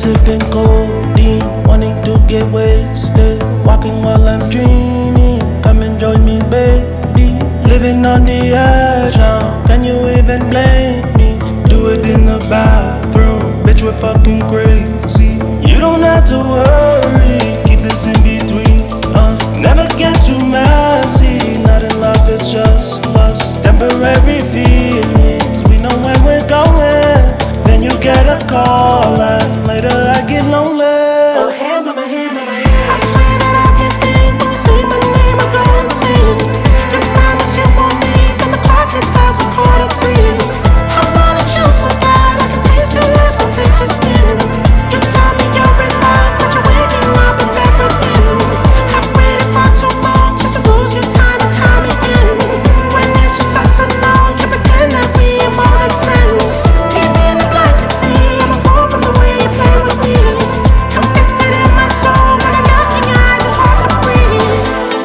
sipping codeine, wanting to get wasted, walking while I'm dreaming. Come and join me, baby. Living on the edge now, can you even blame me? Do it in the bathroom, bitch, we're fucking crazy. You don't have to worry, keep this in between us. Never get too messy, not in love, it's just lust. Temporary feelings, we know when we're going. Then you get a call and later I get lonely. Oh, hey, mama, hey, mama, hey. I swear that I can think when you say my name, I go insane. You promise you won't leave, and the clock hits past 2:45. I wanna you so bad, I can taste your lips and taste your skin. You tell me you're in love, but you're waking up in bed with him. I've waited for too long just to lose you time and time again. When it's just us alone, can't pretend that we are more than friends. Even if I can see, I'm a fool from the way you play with me. Convicted in my soul, when I look in your eyes, it's hard to breathe.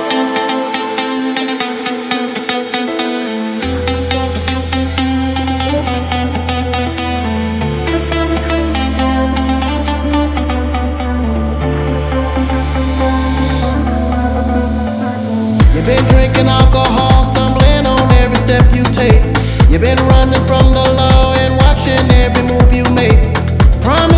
You've been drinking alcohol, stumbling on every step you take. You've been running from the law and watching every move you make. Promise